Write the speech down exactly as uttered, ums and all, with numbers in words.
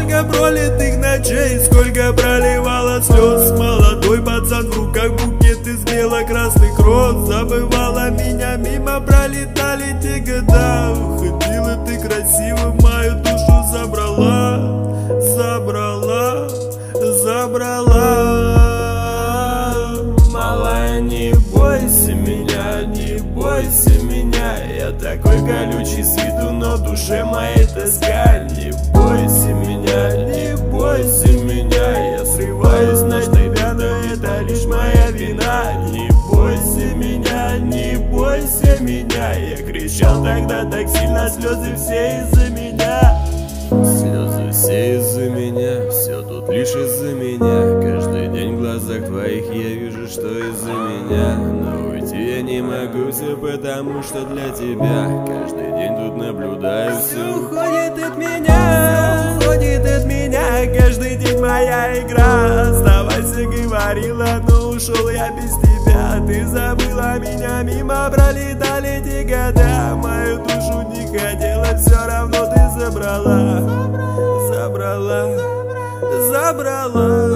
Сколько пролитых ночей, сколько проливало слез. Молодой пацан в руках букет из бело-красных роз. Забывала меня, мимо пролетали те года. Уходила ты красиво, мою душу забрала. Забрала, забрала. Малая, не бойся меня, не бойся меня. Я такой колючий с виду, но в душе моей тоска. Не бойся меня, не бойся меня. Я срываюсь на тебя, но это лишь моя вина. Не бойся меня, не бойся меня. Я кричал тогда так сильно, слезы все из-за меня. Слезы все из-за меня, все тут лишь из-за меня. Каждый день в глазах твоих я вижу, что из-за меня. Но уйти я не могу, все потому что для тебя. Каждый день тут наблюдаю, все уходит от меня, все уходит от меня. Каждый день моя игра. Оставайся, говорила, но ушел я без тебя. Ты забыла меня, мимо пролетали те года. Мою душу не хотела, все равно ты забрала. Забрала, забрала.